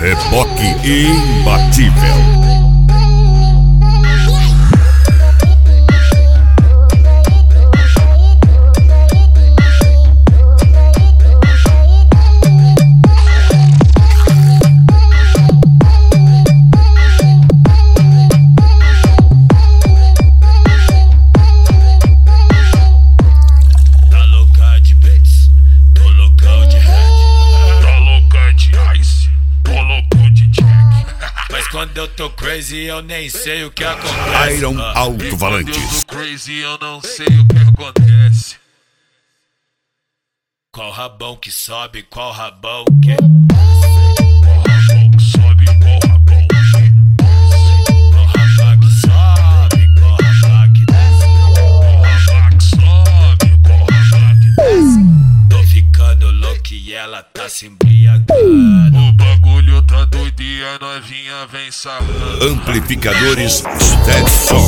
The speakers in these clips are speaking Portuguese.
Reboque imbatível. Quando eu tô crazy, eu nem sei o que acontece. Iron Alto-Falantes. Quando eu tô crazy, eu não sei o que acontece. Qual rabão que sobe, qual rabão que Qual rabão que sobe, qual rabão que Qual rabão que sobe, qual rabão que desce. Qual rabão que sobe, qual rabão que desce. Tô ficando louco e ela tá se embriagando. O bagulho tá doido e a novinha vem sarrando. Amplificadores Stetson.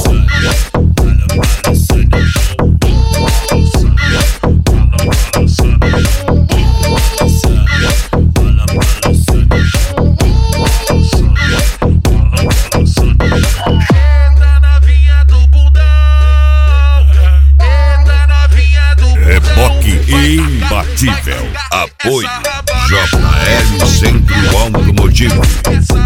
Reboque imbatível. Apoio JL Centro Automotivo.